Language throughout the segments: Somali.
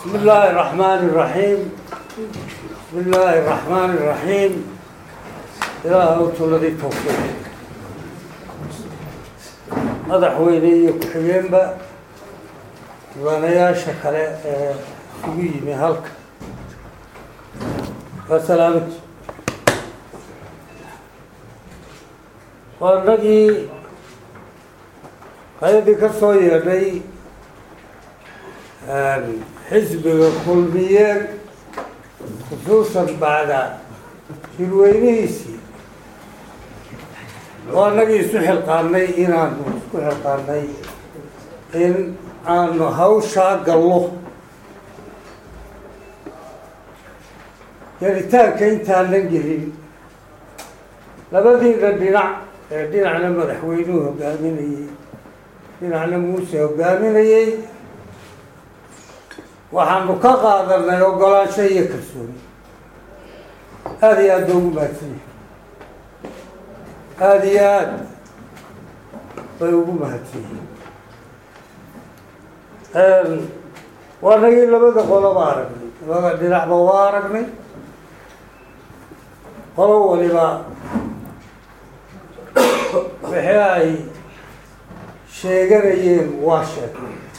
بسم الله الرحمن الرحيم. بسم الله الرحمن الرحيم. إلهي الذي توفيق madaxweyne ku xigeenba diiwaanayaasha kale ee ugu yimi halka wasalaamad qornagii qaydii ka soo yeedhay xisbiga kulmiyeen khusuusan bacda shirweynihiisii وأنني سحل قاني إنا سحل قاني إن أن هوشا قلو يعني تاكين تالنجري لبدي دين على مدحوينوه قاميني دين على موسى وقاميني وحن كقادرنا يوقلا شيء كسوني هذه أدوم باتني هذه طيب مهتي وانا قيل لبدا قولوا بارقني لبدا دلع بوارقني قولوا لبا بحياي شيقريين واشك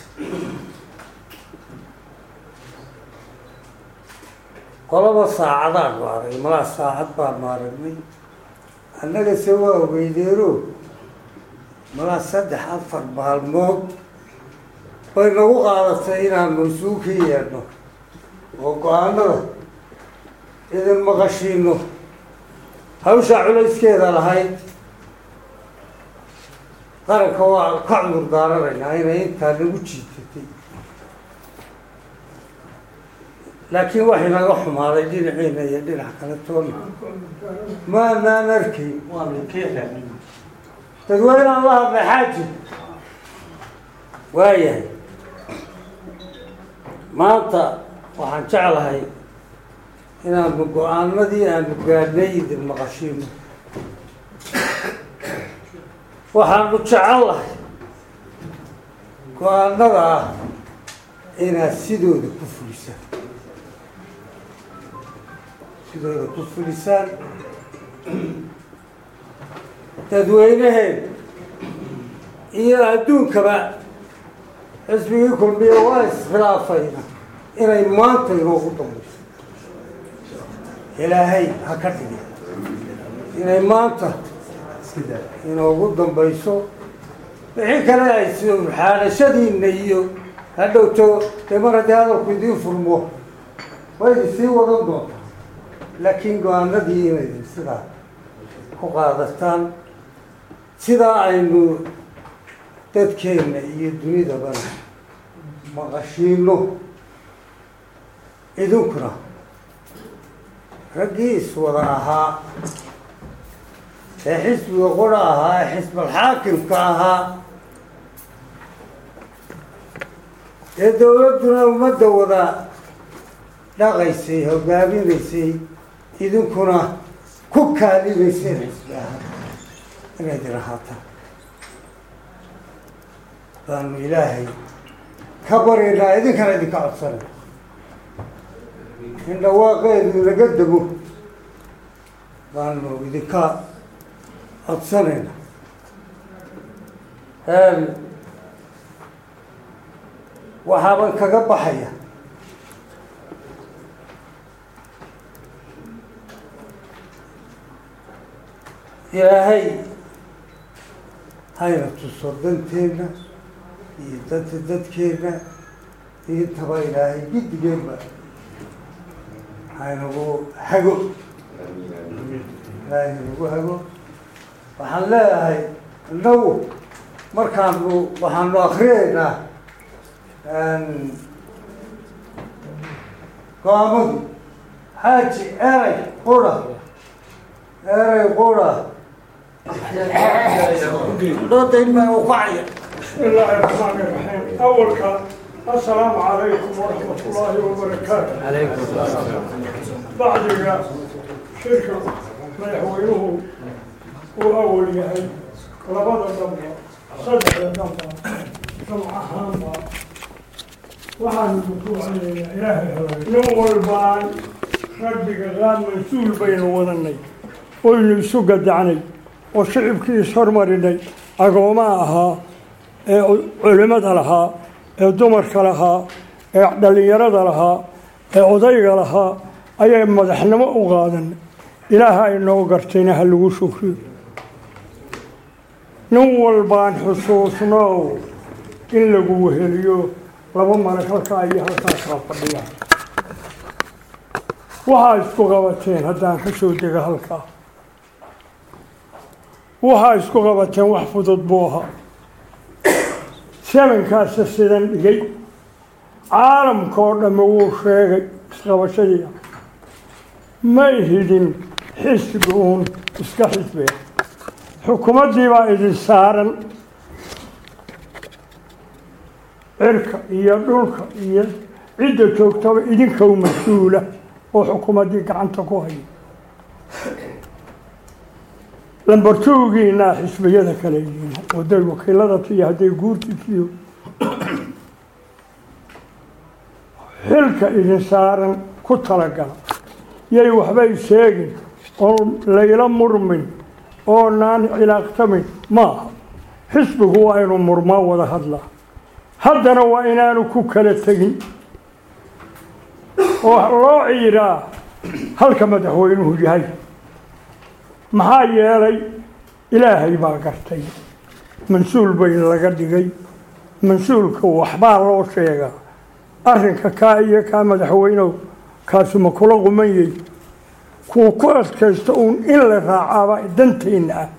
قولوا بساعدان بارقني ملا ساعد بارقني أنا سوى وبيديرو ملا صدح أفر بالموت بينو قالتين عن مسوكي يعني وقالنا إذا مغشينو هوشع عليس كذا لهاي قال كوا كعمر دارنا يعني أنت نوتشي لكن وحنا رحم على دين عينا يدين حكنتون ما نركي تقولين الله بحاجة وياي ما أنت وحنشعل هاي هنا بقعان مدي أنا بقانيد المغشيم وحنشعل هاي قعان نضع هنا سيدود كفلسة كف لسان تدوينهن إيا أدون كما حسبيكم بيوايس خلافين إنا إمانتا ينوغو دمبيس إلهي هكذا إنا إمانتا ينوغو دمبيسو بحين كلا يسير حالة شدين نيو هلو تو تمرد هذا الكودين فرموه ويسي وضم لكن قوانا دينا سيدا كقادستان سيدا أنه تدكين يدوني دبنا مغشينو إذنكنا رقيس وضعها حسب وغراها حسب الحاكم كاها الدولتنا ومدى وضع لا غيسي أو قابل غيسي إذن كنا كوكا لي غيسي حسبها إنا دراهاتا فأنه إلهي كبر إلا إذن كان إذن كعصر إن واقع إذن لقدمه فأنه إذن كعصر وحابا كقبحية إلهي هاي تصدنتنا يتددكنا يتبا إلهي جد جيبا هاي نقول حقو إلهي نقول حقو وحنلا هاي النو مركان وحنو أخرينا قامد حاجي أري قرى بسم الله الرحمن الرحيم. أول كلام السلام عليكم ورحمة الله وبركاته. عليكم السلام. بعد شركة ما يحوله وأول يهي لبض الدمبة صدق الدمبة سمع هامبا waxaan ku wacnaynaa ilaahay haway nin walbaan rabbiga qaad mas-uul baynu wadanay oynu isu gadacnay oo shicibkii ishormarinay agoomaha ahaa ee culimada lahaa ee dumarka lahaa ee dhallinyarada lahaa ee odayga lahaa ayay madaxnimo u qaadanay ilaaha ay noo gartayna ha lagu shukriyo nin walbaan xusuusnow in lagu weheliyo laba malag halkaa iyo halkaas la fadhiya waxaa isku qabateen haddaan ka soo dega halkaa waxaa isku qabateen wax fudud buu ahaa samankaasa sidan dhigay caalamka oo dhamme wuu sheegay isqabashadii ma ihidin xisbi uun iska xisbiga xukuumaddii baa idin saaran cirka iyo dhulka iyo cidda joogtaba idinkow mas-uula oo xukuumaddii gacanta ku haya lambartoogiinaa xisbiyada kale yihiin hadday wakiilada tiyo hadday guurtiisiyo xilka idin saaran ku talagala yay waxbay sheegin oo layla murmin oo naan cilaaqtamin maaha xisbigu waa inuu murmaa wada hadlaa haddana waa inaanu ku kala tegin oo loo ciiraa halka madaxweynuhu yahay maxaa yeelay ilaahay baa gartay mas-uul bayn laga dhigay mas-uulka waxbaa loo sheegaa arrinka kaa iyo kaa madaxweynow kaasuma kula qumanyay kuu ku adkaysto uun in la raacaaba danteenna ah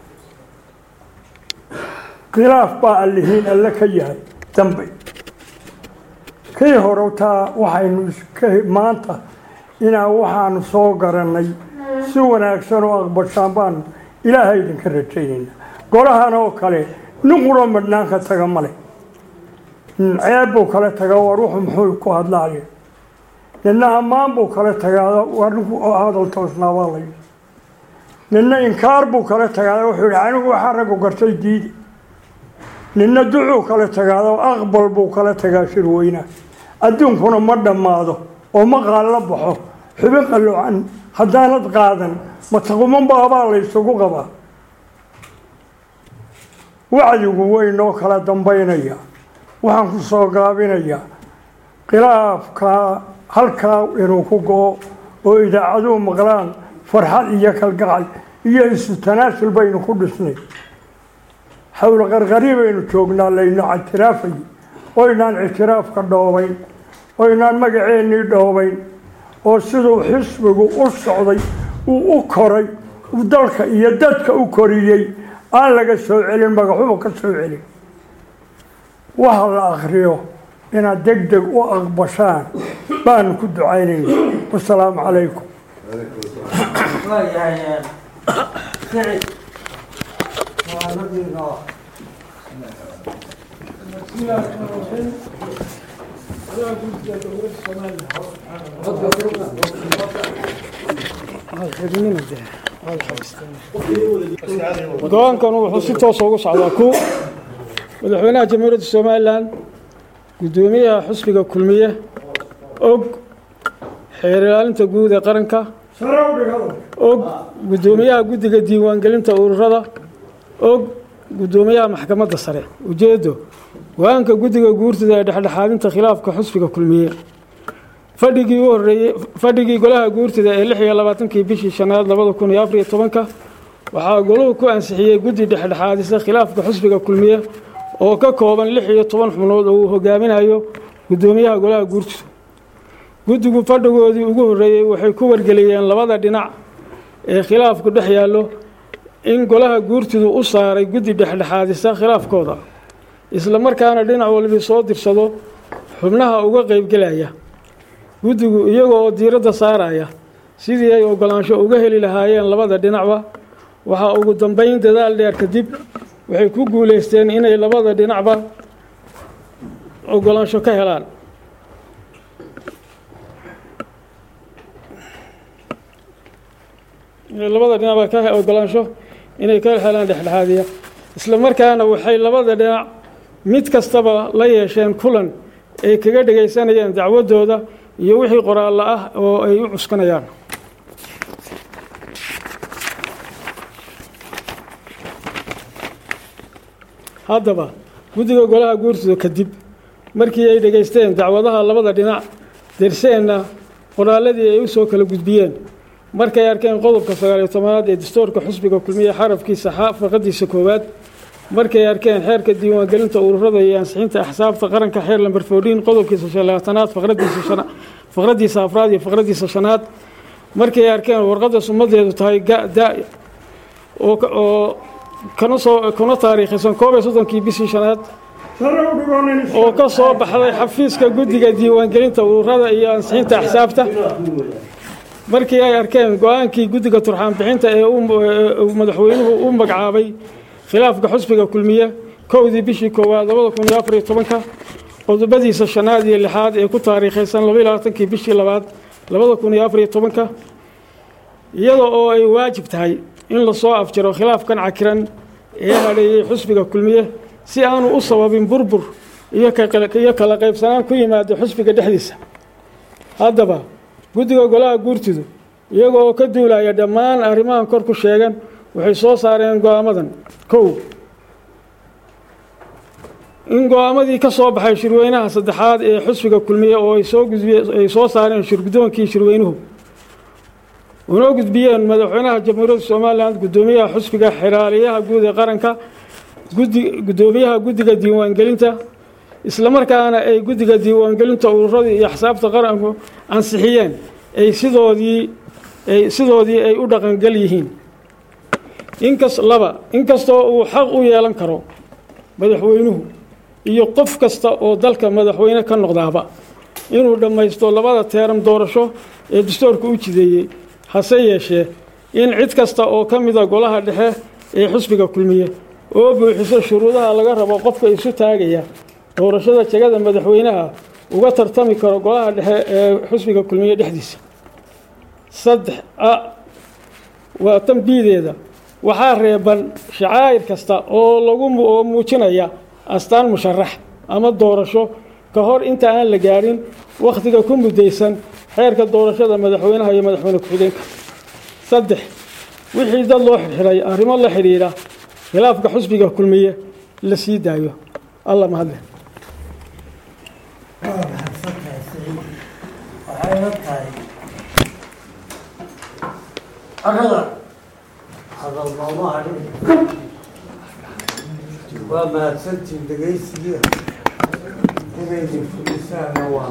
khilaaf baa allihiin alle ka yahay dambe kii hore taa waxaynu maanta inaan waxaanu soo garannay si wanaagsan oo aqbashaan baanu ilaahay idinka rajaynayna golahan oo kale nin quro madhnaanka taga ma leh ceeb buu kala tagaa war wuxuu muxuu ku hadlaaye ninna ammaan buu kala tagaa war ninku hadal toosnaa baa la yidhi ninna inkaar buu kala tagaa wuxuu yidhi anigu waxaa raggu gartay diidi ninna ducuu kala tagaado aqbal buu kala tagaa shirweynaha adduunkuna ma dhammaado oo ma qaalla baxo xubin qaloocan haddaanad qaadan mataqumanbaabaa la ysugu qabaa wacdigu way noo kala dambaynayaa waxaan ku soo gaabinayaa khilaafkaa halkaa inuu ku go-o oo idaacaduhu maqlaan farxad iyo kalgacal iyo isu tanaasul baynu ku dhisnay xawla qarqari baynu joognaa layna ictiraafay oynaan ictiraafka dhoobayn oynaan magaceennii dhoobayn oo siduu xisbigu u socday uu u koray uu dalka iyo dadka u koriyey aan laga soo celin magaxuba ka soo celin waxa la akriyo inaad deg deg u aqbashaan baanu ku ducaynayna wasalaamu calaykum go-aankan wuxuu si toos ugu socdaa ku madaxweynaha jamhuuriyadda somalilan guddoomiyaha xusbiga kulmiye og xeer ilaalinta guud ee qaranka og guddoomiyaha guddiga diiwaangelinta ururada og guddoomiyaha maxkamadda sare ujeedo go-aanka guddiga guurtida ee dhexdhexaadinta khilaafka xusbiga kulmiye fadhigii u horeeyay fadhigii golaha guurtida ee 26 bishii shanaad 2014 waxaa goluhu ku ansixiyay guddi dhexdhexaadisa khilaafka xusbiga kulmiye oo ka kooban 16 xubnood oo uu hogaaminayo guddoomiyaha golaha guurtida guddigu fadhigoodii ugu horeeyay waxay ku wargeliyeen labada dhinac ee khilaafku dhex yaallo in golaha guurtidu u saaray guddi dhexdhexaadisa khilaafkooda isla markaana dhinac walba soo dirsado xubnaha uga qaybgelaya guddigu iyagoo diiradda saaraya sidii ay ogolaansho uga heli lahaayeen labada dhinacba waxaa ugu dambeyn dadaal dheer kadib waxay ku guuleysteen inay labada dhinacba ogolaansho ka helaan ogolaansho inay ka helaan dhexdhexaadiya isla markaana waxay labada dhinac mid kastaba la yeesheen kulan ay kaga dhagaysanayaan dacwadooda iyo wixii qoraallo ah oo ay u cuskanayaan. haddaba guddiga golaha guurtida kadib markii ay dhegaysteen dacwadaha labada dhinac derseenna qoraalladii ay u soo kala gudbiyeen markay arkeen qodobka 19aad ee dastuurka xisbiga kulmiye xarafkiisa faqradiisa koowaad markay arkeen xeerka diiwaangelinta ururada iyo ansixinta axsaabta qaranka xeer lambar 14 qodobkiisa 20aad faqradiisa afraad iyo faqradiisa 5aad markay arkeen warqadda sumadeedu tahay oo kana taariikhisan 31 bishii 5aad oo ka soo baxday xafiiska guddiga diiwaangelinta ururada iyo ansixinta axsaabta markii ay arkeen go'aankii guddiga turxaan bixinta ee madaxweynuhu u magacaabay khilaafka xisbiga kulmiye 1 bishii 1 2014 qodobadiisa 5aad iyo 6aad ee ku taariikhaysan 22 bishii 2 2014 iyadoo oo ay waajib tahay in la soo afjaro khilaafkan cakiran ee hareeyay xisbiga kulmiye si aanu u sababin burbur iyo kala qaybsanaan ku yimaado xisbiga dhexdiisa. haddaba guddiga golaha guurtidu iyagoo oo ka duulaya dhammaan arrimahan kor ku sheegan waxay soo saareen go'aamadan. 1 in go'aamadii ka soo baxay shirweynaha saddexaad ee xisbiga kulmiye oo ay soo saareen shirgudoonkii shirweynuhu una gudbiyeen madaxweynaha jamhuuriyadda Soomaaliland gudoomiyaha xisbiga xiraaliyaha guud ee qaranka gudoomiyaha guddiga diiwaangelinta isla markaana ay guddiga diiwaangelinta ururada iyo axsaabta qaranku ansixiyeen ay sidoodii ay u dhaqangal yihiin. inkastoo uu xaq u yeelan karo madaxweynuhu iyo qof kasta oo dalka madaxweyne ka noqdaaba inuu dhammaysto 2 teeram doorasho ee dastuurka u jideeyay, hase yeeshee in cid kasta oo ka mid ah golaha dhexe ee xisbiga kulmiye oo buuxiso shuruudaha laga rabo qofka isu taagaya doorashada jagada madaxweynaha uga tartami karo golaha dhexe ee xisbiga kulmiye dhexdiisa. 3 waa tanbiideeda waxaa reeban shacair kasta oo lagu muujinaya astaan musharax ama doorasho ka hor inta aan la gaarin waqtiga ku mudaysan xeerka doorashada madaxweynaha iyo madaxweyne ku-xigeenka. 3 wixii dad loo xirxiray arrimo la xiriira khilaafka xisbiga kulmiye la sii daayo. allah mahad leh. waa mahadsantiin dhegaysiga inayna fulisaana waa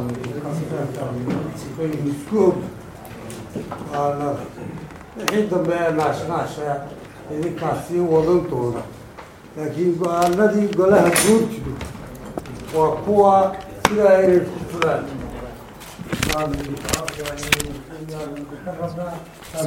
isku og waanada wixii dambe ee naashnaasha idinkaa sii wadan doona laakiin go-aanadii golaha guurtidu waa kuwa sidaa inay ku fulaan